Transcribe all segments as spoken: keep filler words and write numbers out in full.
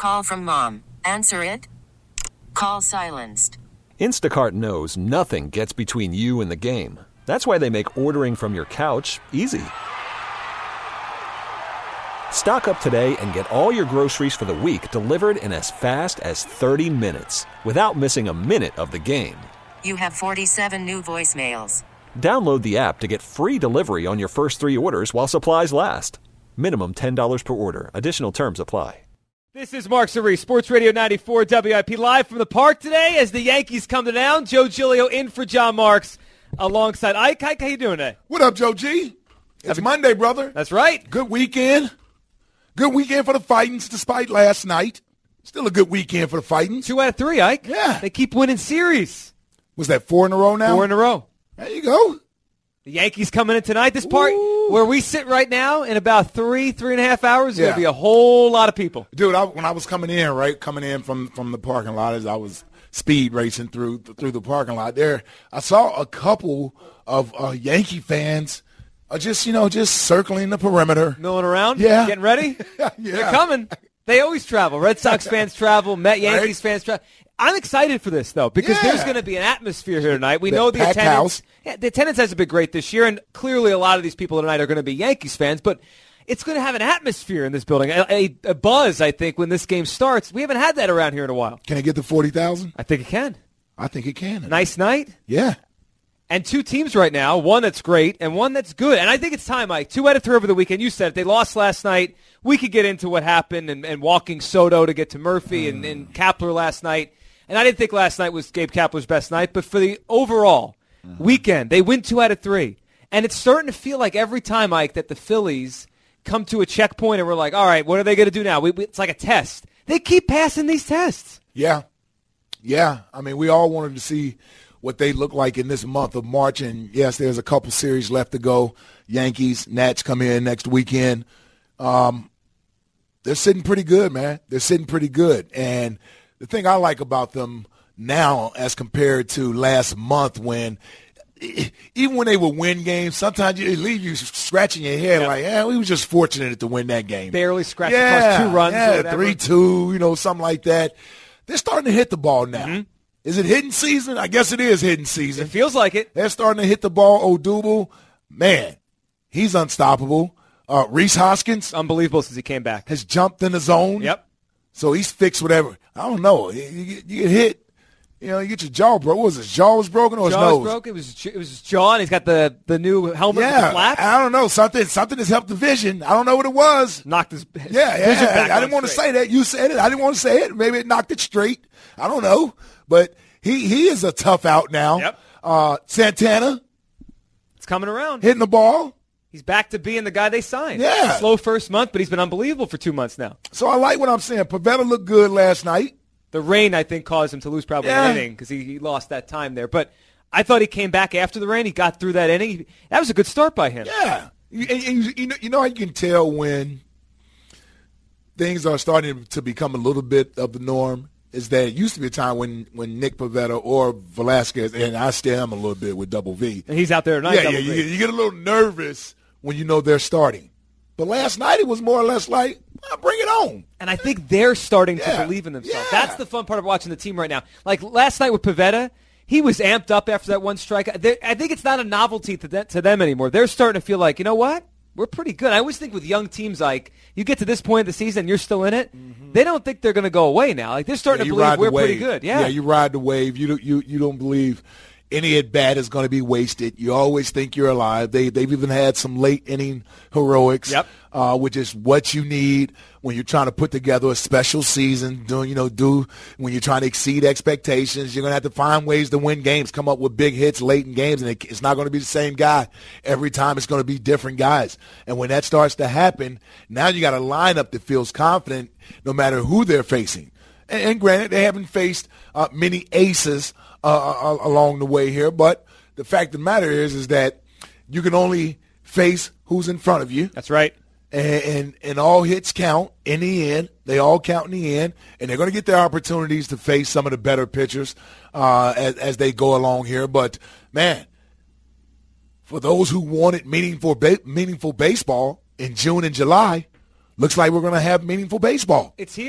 Call from mom. Answer it. Call silenced. Instacart knows nothing gets between you and the game. That's why they make ordering from your couch easy. Stock up today and get all your groceries for the week delivered in as fast as thirty minutes without missing a minute of the game. You have forty-seven new voicemails. Download the app to get free delivery on your first three orders while supplies last. Minimum ten dollars per order. Additional terms apply. This is Mark Cerise, Sports Radio ninety-four W I P, live from the park today as the Yankees come to town. Joe Giglio in for John Marks alongside Ike. Ike, how you doing today? What up, Joe G? It's Happy- Monday, brother. That's right. Good weekend. Good weekend for the Fightins despite last night. Still a good weekend for the Fightins. Two out of three, Ike. Yeah. They keep winning series. Was that four in a row now? Four in a row. There you go. The Yankees coming in tonight. This part Ooh. where we sit right now in about three, three and a half hours, there's Yeah. going to be a whole lot of people. Dude, I, when I was coming in, right, coming in from, from the parking lot as I was speed racing through through the parking lot there, I saw a couple of uh, Yankee fans uh, just, you know, just circling the perimeter. Milling around? Yeah. Getting ready? Yeah. They're coming. They always travel. Red Sox fans travel. Met Yankees Right. fans travel. I'm excited for this, though, because Yeah. there's going to be an atmosphere here tonight. We The know the packed attendance. house. Yeah, the attendance hasn't been great this year, and clearly a lot of these people tonight are going to be Yankees fans, but it's going to have an atmosphere in this building, a, a, a buzz, I think, when this game starts. We haven't had that around here in a while. Can it get to forty thousand? I think it can. I think it can. Nice night. Yeah. And two teams right now, one that's great and one that's good. And I think it's time, Mike. Two out of three over the weekend. You said it. They lost last night. We could get into what happened and, and walking Soto to get to Murphy and, and Kapler last night. And I didn't think last night was Gabe Kapler's best night. But for the overall weekend, they win two out of three. And it's starting to feel like every time, Mike, that the Phillies come to a checkpoint and we're like, all right, what are they going to do now? We, we, it's like a test. They keep passing these tests. Yeah. Yeah. I mean, we all wanted to see what they look like in this month of March. And, yes, there's a couple series left to go. Yankees, Nats come in next weekend. Um, they're sitting pretty good, man. They're sitting pretty good. And the thing I like about them now as compared to last month when even when they would win games, sometimes you leave you scratching your head yeah. like, yeah, we were just fortunate to win that game. Barely scratched yeah, across two runs. Yeah, or whatever. three two, you know, something like that. They're starting to hit the ball now. Mm-hmm. Is it hitting season? I guess it is hitting season. It feels like it. They're starting to hit the ball. Odubel, man, he's unstoppable. Uh, Reese Hoskins Unbelievable since he came back. has jumped in the zone. Yep. So he's fixed whatever. I don't know. You, you, you get hit, you know, you get your jaw broke. What was his jaw was broken or his Jaw nose? was broke. It was it was his jaw, and he's got the, the new helmet with the Yeah, flaps. I don't know. Something something has helped the vision. I don't know what it was. Knocked his, his Yeah, vision yeah. back I, I on didn't want to straight. say that. You said it. I didn't want to say it. Maybe it knocked it straight. I don't know. But he, he is a tough out now. Yep. Uh, Santana It's coming around. hitting the ball. He's back to being the guy they signed. Yeah. Slow first month, but he's been unbelievable for two months now. So I like what I'm saying. Pavetta looked good last night. The rain, I think, caused him to lose probably Yeah. an inning because he, he lost that time there. But I thought he came back after the rain. He got through that inning. That was a good start by him. Yeah. You, and, and you, you know, you know how you can tell when things are starting to become a little bit of the norm? Is that it used to be a time when, when Nick Pavetta or Velasquez, and I still am a little bit with Double V. And he's out there tonight. Yeah, yeah, double you, V. get- you get a little nervous when you know they're starting. But last night it was more or less like, well, bring it on. And I think they're starting Yeah. to believe in themselves. Yeah. That's the fun part of watching the team right now. Like last night with Pavetta, he was amped up after that one strike. They're- I think it's not a novelty to, them, to them anymore. They're starting to feel like, you know what? We're pretty good. I always think with young teams, like, you get to this point of the season, you're still in it. Mm-hmm. They don't think they're going to go away now. Like, they're starting Yeah, to you ride believe the we're pretty wave. good. Yeah. yeah, you ride the wave. You don't, you, you don't believe any at bat is going to be wasted. You always think you're alive. They, they've even had some late inning heroics, Yep. uh, which is what you need when you're trying to put together a special season. Do you know? Do when you're trying to exceed expectations, you're going to have to find ways to win games, come up with big hits late in games, and it, it's not going to be the same guy every time. It's going to be different guys, and when that starts to happen, now you got a lineup that feels confident no matter who they're facing. And, and granted, they haven't faced uh, many aces uh, along the way here, but the fact of the matter is, is that you can only face who's in front of you. That's right. And, and and all hits count in the end. They all count in the end, and they're going to get their opportunities to face some of the better pitchers uh, as, as they go along here. But, man, for those who wanted meaningful ba- meaningful baseball in June and July, looks like we're going to have meaningful baseball. It's here.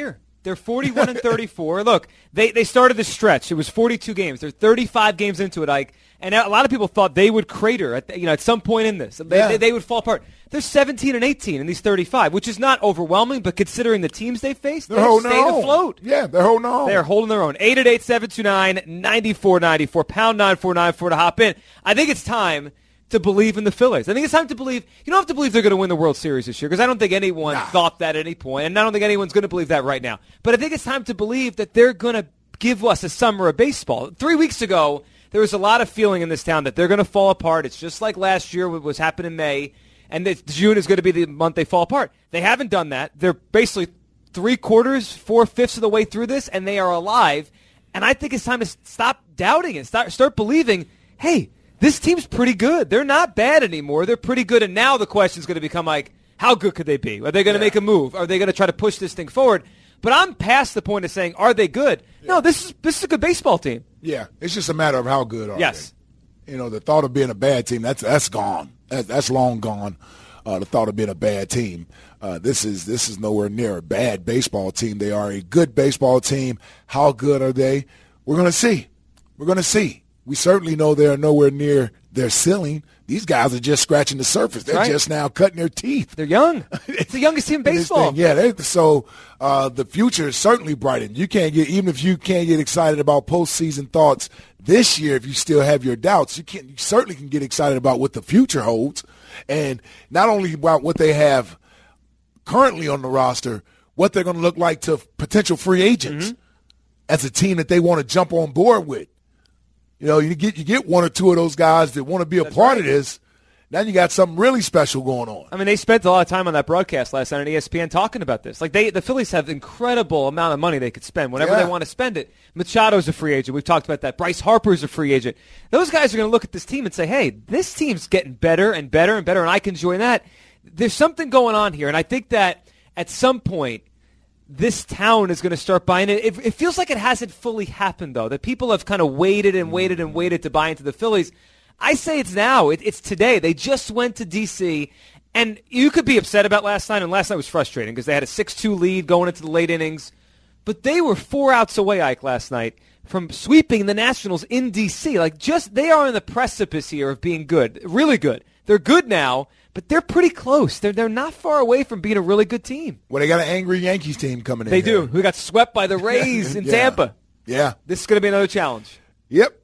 They're forty-one and thirty-four. Look, they, they started the stretch. It was forty-two games. They're thirty-five games into it, Ike. And a lot of people thought they would crater at the, you know at some point in this. They, yeah. they, they would fall apart. They're seventeen and eighteen in these thirty-five, which is not overwhelming, but considering the teams they faced, they're they've holding stayed their own. afloat. Yeah, they're holding their own. They're holding their own. eight eight eight, seven two nine, nine four nine four, pound nine four nine four to hop in. I think it's time to believe in the Phillies. I think it's time to believe. You don't have to believe they're going to win the World Series this year, because I don't think anyone nah. thought that at any point, and I don't think anyone's going to believe that right now. But I think it's time to believe that they're going to give us a summer of baseball. Three weeks ago, there was a lot of feeling in this town that they're going to fall apart. It's just like last year, what was happening in May, and that June is going to be the month they fall apart. They haven't done that. They're basically three quarters, four-fifths of the way through this, and they are alive. And I think it's time to stop doubting it, start, start believing, hey, this team's pretty good. They're not bad anymore. They're pretty good. And now the question is going to become like, how good could they be? Are they going to yeah. make a move? Are they going to try to push this thing forward? But I'm past the point of saying, are they good? Yeah. No, this is this is a good baseball team. Yeah, it's just a matter of how good are yes. they. You know, the thought of being a bad team, that's that's gone. That's, that's long gone, uh, the thought of being a bad team. Uh, this is this is nowhere near a bad baseball team. They are a good baseball team. How good are they? We're going to see. We're going to see. We certainly know they're nowhere near their ceiling. These guys are just scratching the surface. They're right. just now cutting their teeth. They're young. It's the youngest team in baseball. Thing, yeah, they, so uh, the future is certainly brightened. You can't get, even if you can't get excited about postseason thoughts this year, if you still have your doubts, you can you certainly can get excited about what the future holds, and not only about what they have currently on the roster, what they're going to look like to potential free agents mm-hmm. as a team that they want to jump on board with. You know, you get you get one or two of those guys that want to be a That's part right. of this. Now you got something really special going on. I mean, they spent a lot of time on that broadcast last night on E S P N talking about this. Like, they, the Phillies have incredible amount of money they could spend whenever Yeah. they want to spend it. Machado's a free agent. We've talked about that. Bryce Harper's a free agent. Those guys are going to look at this team and say, hey, this team's getting better and better and better, and I can join that. There's something going on here, and I think that at some point this town is going to start buying it. it. It feels like it hasn't fully happened, though, that people have kind of waited and waited and waited to buy into the Phillies. I say it's now. It, it's today. They just went to D C, and you could be upset about last night, and last night was frustrating because they had a six two lead going into the late innings. But they were four outs away, Ike, last night from sweeping the Nationals in D C. Like, just they are on the precipice here of being good, really good. They're good now, but they're pretty close. They're they're not far away from being a really good team. Well, they got an angry Yankees team coming in. They here. do. Who got swept by the Rays in yeah. Tampa. Yeah. This is going to be another challenge. Yep.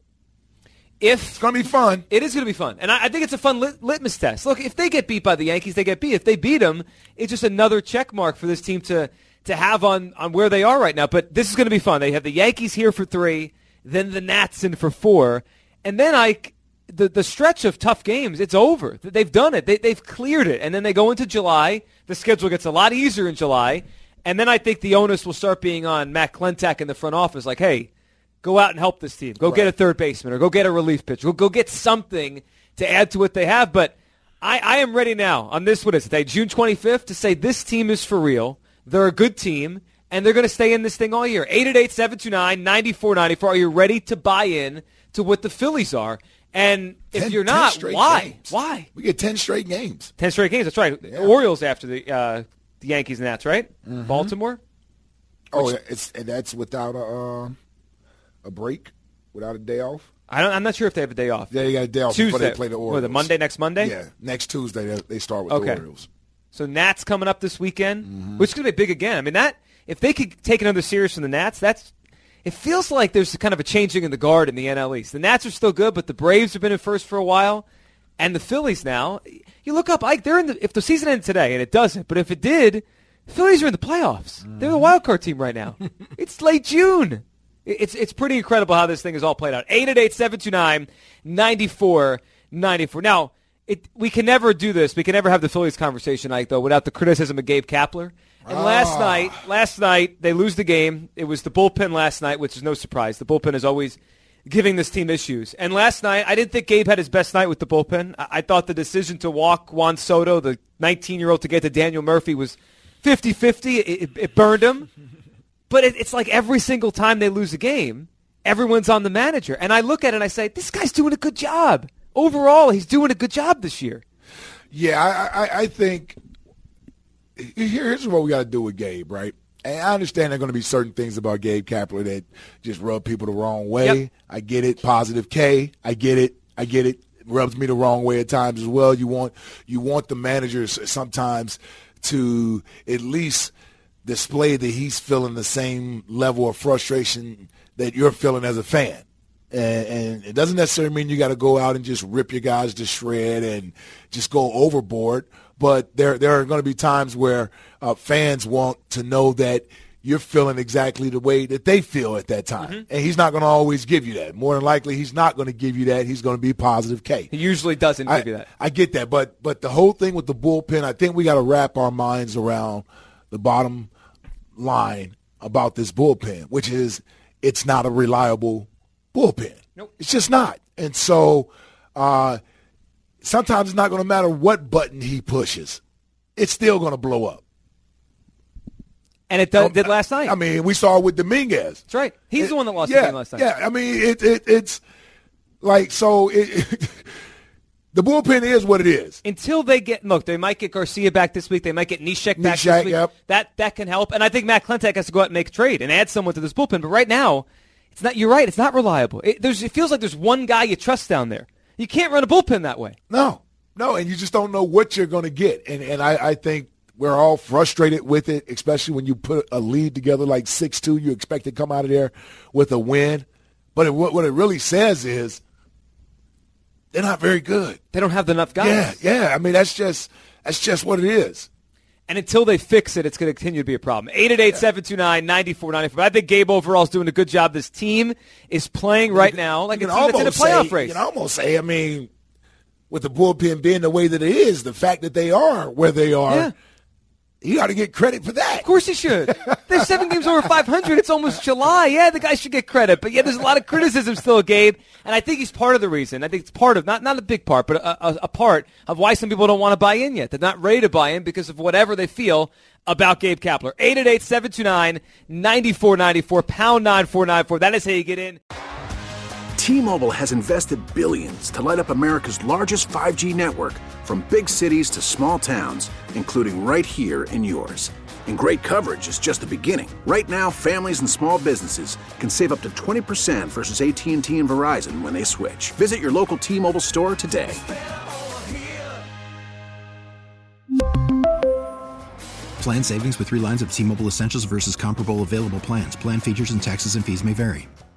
If It's going to be fun. It is going to be fun. And I, I think it's a fun lit- litmus test. Look, if they get beat by the Yankees, they get beat. If they beat them, it's just another check mark for this team to, to have on, on where they are right now. But this is going to be fun. They have the Yankees here for three, then the Nats in for four. And then I, the, the stretch of tough games, it's over. They've done it. They, they've cleared it. And then they go into July. The schedule gets a lot easier in July. And then I think the onus will start being on Matt Klentak in the front office, like, hey, go out and help this team. Go right. get a third baseman or go get a relief pitcher. Go, go get something to add to what they have. But I, I am ready now on this, what is it, June twenty-fifth, to say this team is for real. They're a good team, and they're going to stay in this thing all year. eight eight eight, seven two nine, nine four nine four. Are you ready to buy in to what the Phillies are? And if ten, you're not, why? Games. Why? We get ten straight games. ten straight games, that's right. Yeah. Orioles after the uh, the Yankees and Nats, right? Mm-hmm. Baltimore? Oh, Which, it's and that's without a, uh, a break? Without a day off? I don't, I'm not sure if they have a day off. Yeah, you got a day off Tuesday. before they play the Orioles. What, the Monday, next Monday? Yeah, next Tuesday they, they start with okay. the Orioles. So Nats coming up this weekend, mm-hmm. which is going to be big again. I mean, that if they could take another series from the Nats, that's it feels like there's kind of a changing in the guard in the N L East. The Nats are still good, but the Braves have been in first for a while, and the Phillies now. You look up, Ike, they're in the. If the season ended today, and it doesn't, but if it did, the Phillies are in the playoffs. Mm-hmm. They're the wild card team right now. It's late June. It's it's pretty incredible how this thing is all played out. eight eight eight, seven two nine, nine four nine four. Now, it, we can never do this. We can never have the Phillies conversation, Ike, though, without the criticism of Gabe Kapler. And ah. last night, last night they lose the game. It was the bullpen last night, which is no surprise. The bullpen is always giving this team issues. And last night, I didn't think Gabe had his best night with the bullpen. I, I thought the decision to walk Juan Soto, the nineteen-year-old, to get to Daniel Murphy was fifty-fifty. It, it, it burned him. But it, it's like every single time they lose a game, everyone's on the manager. And I look at it and I say, this guy's doing a good job. Overall, he's doing a good job this year. Yeah, I, I, I think here, here's what we got to do with Gabe, right? And I understand there are going to be certain things about Gabe Kapler that just rub people the wrong way. Yep. I get it. Positive K. I get it. I get it. It rubs me the wrong way at times as well. You want you want the managers sometimes to at least display that he's feeling the same level of frustration that you're feeling as a fan. And, and it doesn't necessarily mean you got to go out and just rip your guys to shred and just go overboard. But there there are going to be times where uh, fans want to know that you're feeling exactly the way that they feel at that time. Mm-hmm. And he's not going to always give you that. More than likely, he's not going to give you that. He's going to be positive K. He usually doesn't I, give you that. I get that. But but the whole thing with the bullpen, I think we got to wrap our minds around the bottom line about this bullpen, which is it's not a reliable bullpen. Nope. It's just not. And so uh, sometimes it's not going to matter what button he pushes. It's still going to blow up. And it did, did last night. I mean, we saw it with Dominguez. That's right. He's it, the one that lost yeah, the game last night. Yeah, I mean, it, it, it's like, so it, it, the bullpen is what it is. Until they get, look, they might get Garcia back this week. They might get Neshek back Neshek, this week. Yep. That, that can help. And I think Matt Klentak has to go out and make a trade and add someone to this bullpen. But right now, it's not. You're right. It's not reliable. It, there's, it feels like there's one guy you trust down there. You can't run a bullpen that way. No, no, and you just don't know what you're going to get. And and I, I think we're all frustrated with it, especially when you put a lead together like six two. You expect to come out of there with a win. But it, what, what it really says is they're not very good. They don't have enough guys. Yeah, yeah. I mean, that's just that's just what it is. And until they fix it, it's going to continue to be a problem. eight eight eight, seven two nine, nine four nine four. I think Gabe overall is doing a good job. This team is playing right now like a team that's in a playoff say, race. You can almost say, I mean, with the bullpen being the way that it is, the fact that they are where they are, yeah. you got to get credit for that. Of course you should. They're seven games over five hundred. It's almost July. Yeah, the guy should get credit. But, yeah, there's a lot of criticism still, Gabe. And I think he's part of the reason. I think it's part of, not, not a big part, but a, a, a part of why some people don't want to buy in yet. They're not ready to buy in because of whatever they feel about Gabe Kapler. eight eight eight, seven two nine, nine four nine four, pound nine four nine four. That is how you get in. T-Mobile has invested billions to light up America's largest five G network, from big cities to small towns, including right here in yours. And great coverage is just the beginning. Right now, families and small businesses can save up to twenty percent versus A T and T and Verizon when they switch. Visit your local T-Mobile store today. Plan savings with three lines of T-Mobile Essentials versus comparable available plans. Plan features and taxes and fees may vary.